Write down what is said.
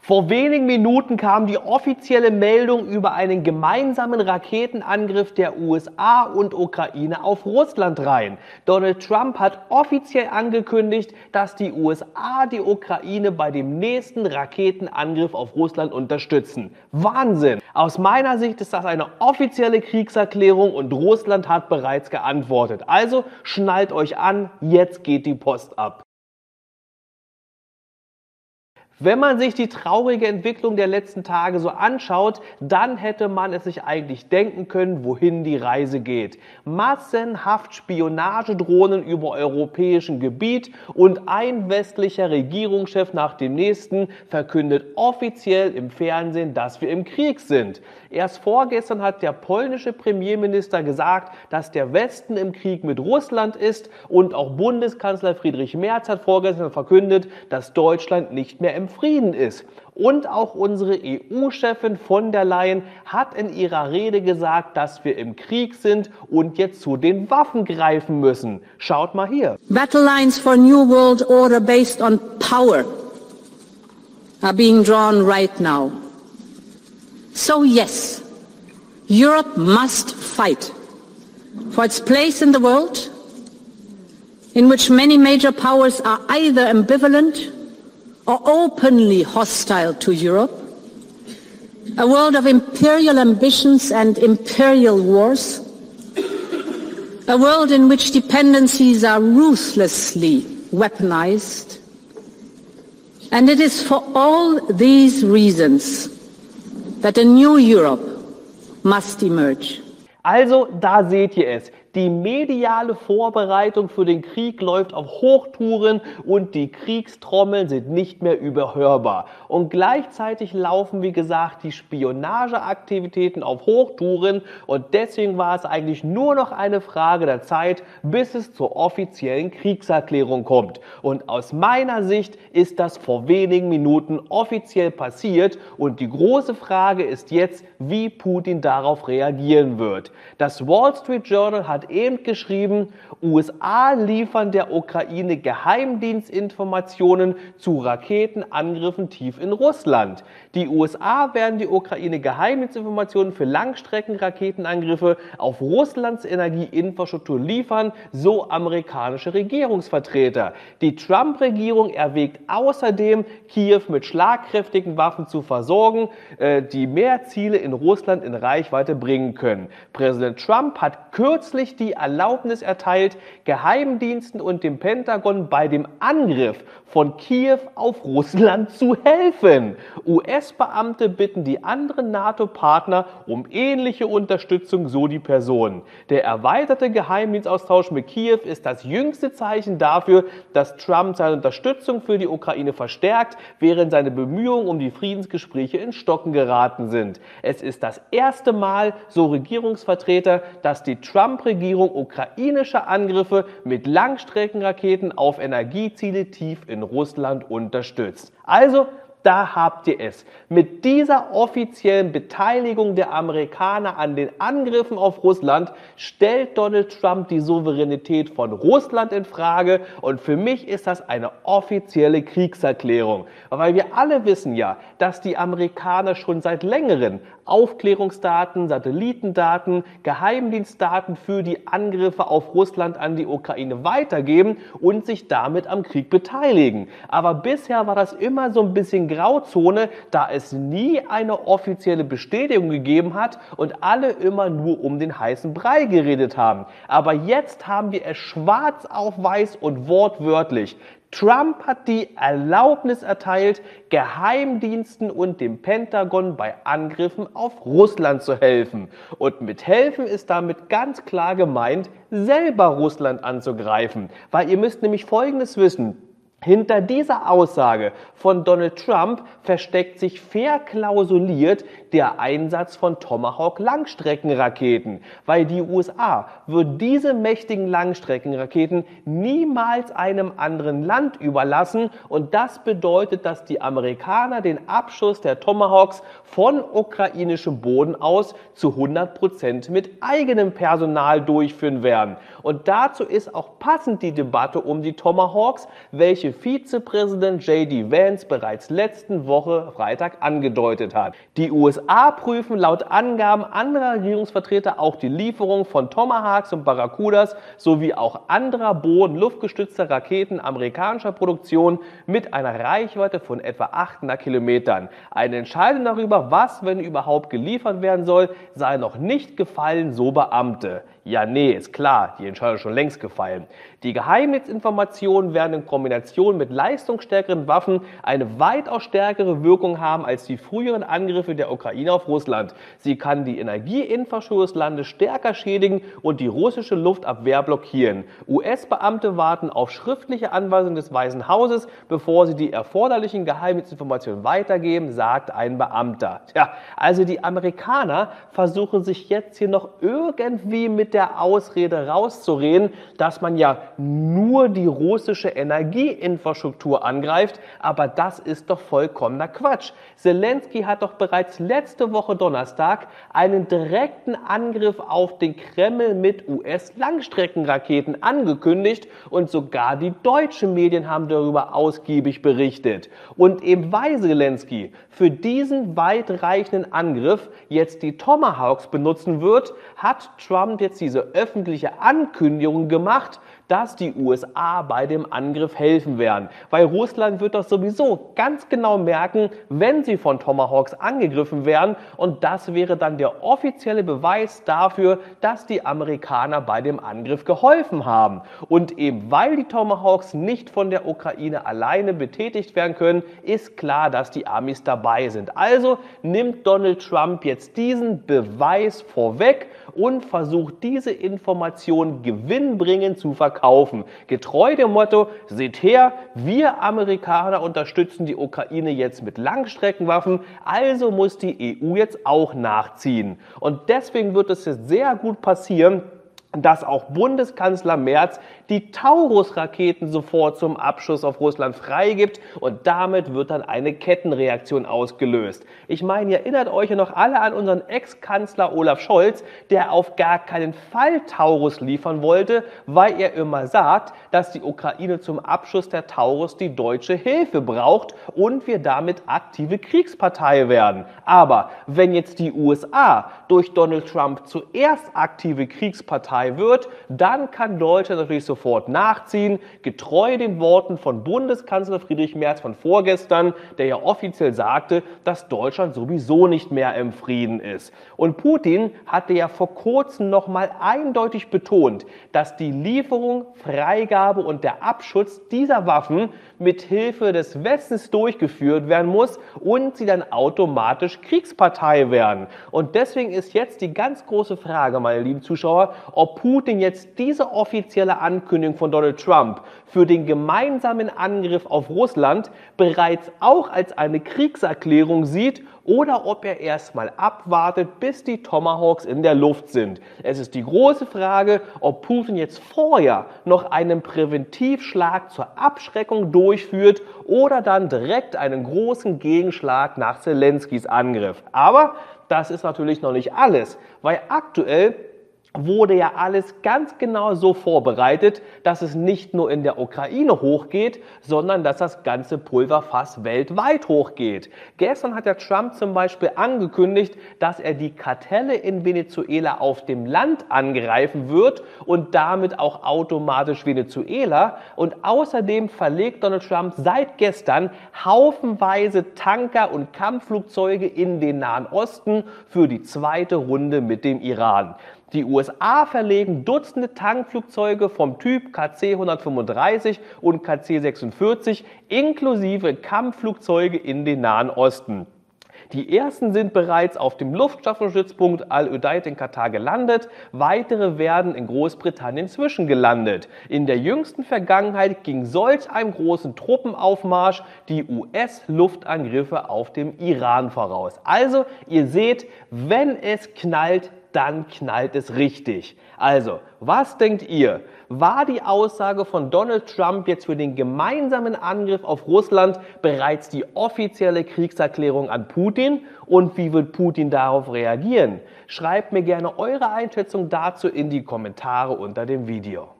Vor wenigen Minuten kam die offizielle Meldung über einen gemeinsamen Raketenangriff der USA und Ukraine auf Russland rein. Donald Trump hat offiziell angekündigt, dass die USA die Ukraine bei dem nächsten Raketenangriff auf Russland unterstützen. Wahnsinn! Aus meiner Sicht ist das eine offizielle Kriegserklärung und Russland hat bereits geantwortet. Also schnallt euch an, jetzt geht die Post ab. Wenn man sich die traurige Entwicklung der letzten Tage so anschaut, dann hätte man es sich eigentlich denken können, wohin die Reise geht. Massenhaft Spionagedrohnen über europäischem Gebiet und ein westlicher Regierungschef nach dem nächsten verkündet offiziell im Fernsehen, dass wir im Krieg sind. Erst vorgestern hat der polnische Premierminister gesagt, dass der Westen im Krieg mit Russland ist, und auch Bundeskanzler Friedrich Merz hat vorgestern verkündet, dass Deutschland nicht mehr im Frieden ist. Und auch unsere EU-Chefin von der Leyen hat in ihrer Rede gesagt, dass wir im Krieg sind und jetzt zu den Waffen greifen müssen. Schaut mal hier. Battle lines for a new world order based on power are being drawn right now. So yes, Europe must fight for its place in the world, in which many major powers are either ambivalent or openly hostile to Europe, a world of imperial ambitions and imperial wars, a world in which dependencies are ruthlessly weaponized. And it is for all these reasons that a new Europe must emerge. Also, da seht ihr es. Die mediale Vorbereitung für den Krieg läuft auf Hochtouren und die Kriegstrommeln sind nicht mehr überhörbar. Und gleichzeitig laufen, wie gesagt, die Spionageaktivitäten auf Hochtouren, und deswegen war es eigentlich nur noch eine Frage der Zeit, bis es zur offiziellen Kriegserklärung kommt. Und aus meiner Sicht ist das vor wenigen Minuten offiziell passiert, und die große Frage ist jetzt, wie Putin darauf reagieren wird. Das Wall Street Journal hat eben geschrieben, USA liefern der Ukraine Geheimdienstinformationen zu Raketenangriffen tief in Russland. Die USA werden die Ukraine Geheimdienstinformationen für Langstreckenraketenangriffe auf Russlands Energieinfrastruktur liefern, so amerikanische Regierungsvertreter. Die Trump-Regierung erwägt außerdem, Kiew mit schlagkräftigen Waffen zu versorgen, die mehr Ziele in Russland in Reichweite bringen können. Präsident Trump hat kürzlich die Erlaubnis erteilt, Geheimdiensten und dem Pentagon bei dem Angriff von Kiew auf Russland zu helfen. US-Beamte bitten die anderen NATO-Partner um ähnliche Unterstützung, so die Person. Der erweiterte Geheimdienstaustausch mit Kiew ist das jüngste Zeichen dafür, dass Trump seine Unterstützung für die Ukraine verstärkt, während seine Bemühungen um die Friedensgespräche in Stocken geraten sind. Es ist das erste Mal, so Regierungsvertreter, dass die Trump-Regierung ukrainische Angriffe mit Langstreckenraketen auf Energieziele tief in Russland unterstützt. Also, da habt ihr es. Mit dieser offiziellen Beteiligung der Amerikaner an den Angriffen auf Russland stellt Donald Trump die Souveränität von Russland in Frage, und für mich ist das eine offizielle Kriegserklärung. Weil wir alle wissen ja, dass die Amerikaner schon seit längerem Aufklärungsdaten, Satellitendaten, Geheimdienstdaten für die Angriffe auf Russland an die Ukraine weitergeben und sich damit am Krieg beteiligen. Aber bisher war das immer so ein bisschen Grauzone, da es nie eine offizielle Bestätigung gegeben hat und alle immer nur um den heißen Brei geredet haben. Aber jetzt haben wir es schwarz auf weiß und wortwörtlich. Trump hat die Erlaubnis erteilt, Geheimdiensten und dem Pentagon bei Angriffen auf Russland zu helfen. Und mit helfen ist damit ganz klar gemeint, selber Russland anzugreifen. Weil ihr müsst nämlich Folgendes wissen. Hinter dieser Aussage von Donald Trump versteckt sich verklausuliert der Einsatz von Tomahawk-Langstreckenraketen, weil die USA würden diese mächtigen Langstreckenraketen niemals einem anderen Land überlassen, und das bedeutet, dass die Amerikaner den Abschuss der Tomahawks von ukrainischem Boden aus zu 100% mit eigenem Personal durchführen werden. Und dazu ist auch passend die Debatte um die Tomahawks, welche Vizepräsident J.D. Vance bereits letzten Woche Freitag angedeutet hat. Die USA prüfen laut Angaben anderer Regierungsvertreter auch die Lieferung von Tomahawks und Barracudas sowie auch anderer boden-luftgestützter Raketen amerikanischer Produktion mit einer Reichweite von etwa 800 Kilometern. Eine Entscheidung darüber, was, wenn überhaupt, geliefert werden soll, sei noch nicht gefallen, so Beamte. Ja, nee, ist klar, die Entscheidung ist schon längst gefallen. Die Geheimdienstinformationen werden in Kombination mit leistungsstärkeren Waffen eine weitaus stärkere Wirkung haben als die früheren Angriffe der Ukraine auf Russland. Sie kann die Energieinfrastruktur des Landes stärker schädigen und die russische Luftabwehr blockieren. US-Beamte warten auf schriftliche Anweisungen des Weißen Hauses, bevor sie die erforderlichen Geheimdienstinformationen weitergeben, sagt ein Beamter. Tja, also die Amerikaner versuchen sich jetzt hier noch irgendwie mit der Ausrede rauszureden, dass man ja nur die russische Energieinfrastruktur angreift, aber das ist doch vollkommener Quatsch. Zelensky hat doch bereits letzte Woche Donnerstag einen direkten Angriff auf den Kreml mit US-Langstreckenraketen angekündigt und sogar die deutschen Medien haben darüber ausgiebig berichtet. Und eben weil Zelensky für diesen weitreichenden Angriff jetzt die Tomahawks benutzen wird, hat Trump jetzt diese öffentliche Ankündigung gemacht, dass die USA bei dem Angriff helfen werden. Weil Russland wird doch sowieso ganz genau merken, wenn sie von Tomahawks angegriffen werden. Und das wäre dann der offizielle Beweis dafür, dass die Amerikaner bei dem Angriff geholfen haben. Und eben weil die Tomahawks nicht von der Ukraine alleine betätigt werden können, ist klar, dass die Amis dabei sind. Also nimmt Donald Trump jetzt diesen Beweis vorweg und versucht diese Information gewinnbringend zu verkaufen. Getreu dem Motto, seht her, wir Amerikaner unterstützen die Ukraine jetzt mit Langstreckenwaffen, also muss die EU jetzt auch nachziehen. Und deswegen wird es jetzt sehr gut passieren, dass auch Bundeskanzler Merz die Taurus-Raketen sofort zum Abschuss auf Russland freigibt und damit wird dann eine Kettenreaktion ausgelöst. Ich meine, ihr erinnert euch ja noch alle an unseren Ex-Kanzler Olaf Scholz, der auf gar keinen Fall Taurus liefern wollte, weil er immer sagt, dass die Ukraine zum Abschuss der Taurus die deutsche Hilfe braucht und wir damit aktive Kriegspartei werden. Aber wenn jetzt die USA durch Donald Trump zuerst aktive Kriegspartei wird, dann kann Deutschland natürlich sofort nachziehen, getreu den Worten von Bundeskanzler Friedrich Merz von vorgestern, der ja offiziell sagte, dass Deutschland sowieso nicht mehr im Frieden ist. Und Putin hatte ja vor kurzem nochmal eindeutig betont, dass die Lieferung, Freigabe und der Abschutz dieser Waffen mit Hilfe des Westens durchgeführt werden muss und sie dann automatisch Kriegspartei werden. Und deswegen ist jetzt die ganz große Frage, meine lieben Zuschauer, ob Putin jetzt diese offizielle Ankündigung von Donald Trump für den gemeinsamen Angriff auf Russland bereits auch als eine Kriegserklärung sieht oder ob er erstmal abwartet, bis die Tomahawks in der Luft sind. Es ist die große Frage, ob Putin jetzt vorher noch einen Präventivschlag zur Abschreckung durchführt oder dann direkt einen großen Gegenschlag nach Zelenskys Angriff. Aber das ist natürlich noch nicht alles, weil aktuell wurde ja alles ganz genau so vorbereitet, dass es nicht nur in der Ukraine hochgeht, sondern dass das ganze Pulverfass weltweit hochgeht. Gestern hat der Trump zum Beispiel angekündigt, dass er die Kartelle in Venezuela auf dem Land angreifen wird und damit auch automatisch Venezuela. Und außerdem verlegt Donald Trump seit gestern haufenweise Tanker und Kampfflugzeuge in den Nahen Osten für die zweite Runde mit dem Iran. Die USA verlegen Dutzende Tankflugzeuge vom Typ KC-135 und KC-46 inklusive Kampfflugzeuge in den Nahen Osten. Die ersten sind bereits auf dem Luftwaffenstützpunkt Al-Udeid in Katar gelandet, weitere werden in Großbritannien zwischengelandet. In der jüngsten Vergangenheit ging solch einem großen Truppenaufmarsch die US-Luftangriffe auf dem Iran voraus. Also, ihr seht, wenn es knallt, dann knallt es richtig. Also, was denkt ihr? War die Aussage von Donald Trump jetzt für den gemeinsamen Angriff auf Russland bereits die offizielle Kriegserklärung an Putin? Und wie wird Putin darauf reagieren? Schreibt mir gerne eure Einschätzung dazu in die Kommentare unter dem Video.